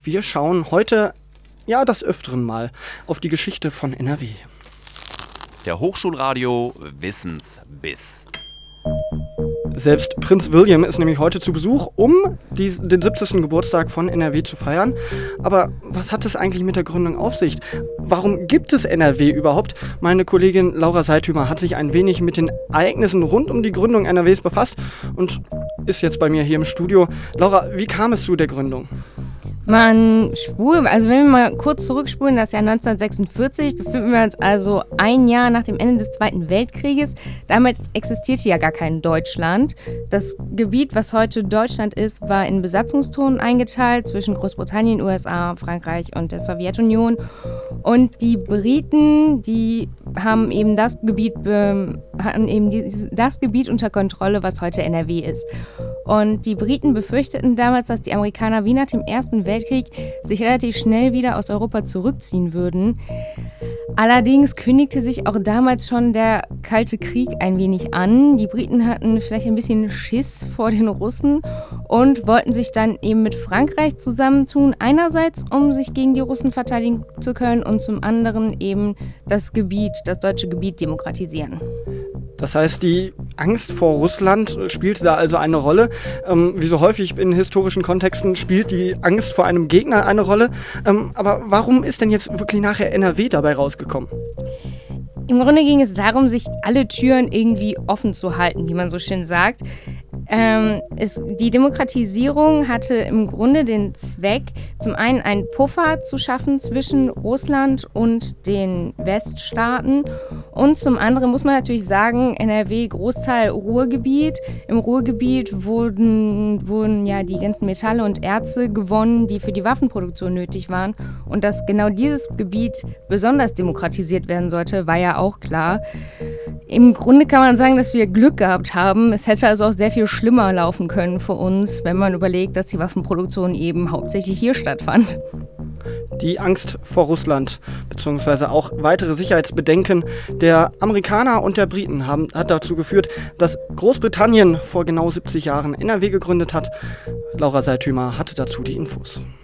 Wir schauen heute, ja, des Öfteren mal auf die Geschichte von NRW. Der Hochschulradio Wissensbiss. Selbst Prinz William ist nämlich heute zu Besuch, um den 70. Geburtstag von NRW zu feiern. Aber was hat es eigentlich mit der Gründung auf sich? Warum gibt es NRW überhaupt? Meine Kollegin Laura Seithümer hat sich ein wenig mit den Ereignissen rund um die Gründung NRWs befasst und ist jetzt bei mir hier im Studio. Laura, wie kam es zu der Gründung? Wenn wir mal kurz zurückspulen, das Jahr 1946, befinden wir uns also ein Jahr nach dem Ende des Zweiten Weltkrieges. Damals existierte ja gar kein Deutschland. Das Gebiet, was heute Deutschland ist, war in Besatzungszonen eingeteilt zwischen Großbritannien, USA, Frankreich und der Sowjetunion. Und die Briten, die haben eben das Gebiet unter Kontrolle, was heute NRW ist. Und die Briten befürchteten damals, dass die Amerikaner wie nach dem Ersten Weltkrieg sich relativ schnell wieder aus Europa zurückziehen würden. Allerdings kündigte sich auch damals schon der Kalte Krieg ein wenig an. Die Briten hatten vielleicht ein bisschen Schiss vor den Russen und wollten sich dann eben mit Frankreich zusammentun. Einerseits, um sich gegen die Russen verteidigen zu können und zum anderen eben das deutsche Gebiet demokratisieren. Das heißt, die Angst vor Russland spielte da also eine Rolle. Wie so häufig in historischen Kontexten spielt die Angst vor einem Gegner eine Rolle. Aber warum ist denn jetzt wirklich nachher NRW dabei rausgekommen? Im Grunde ging es darum, sich alle Türen irgendwie offen zu halten, wie man so schön sagt. Die Demokratisierung hatte im Grunde den Zweck, zum einen einen Puffer zu schaffen zwischen Russland und den Weststaaten und zum anderen muss man natürlich sagen, NRW Großteil Ruhrgebiet. Im Ruhrgebiet wurden ja die ganzen Metalle und Erze gewonnen, die für die Waffenproduktion nötig waren und dass genau dieses Gebiet besonders demokratisiert werden sollte, war ja auch klar. Im Grunde kann man sagen, dass wir Glück gehabt haben. Es hätte also auch sehr viel schlimmer laufen können für uns, wenn man überlegt, dass die Waffenproduktion eben hauptsächlich hier stattfand. Die Angst vor Russland bzw. auch weitere Sicherheitsbedenken der Amerikaner und der Briten hat dazu geführt, dass Großbritannien vor genau 70 Jahren NRW gegründet hat. Laura Seithümer hatte dazu die Infos.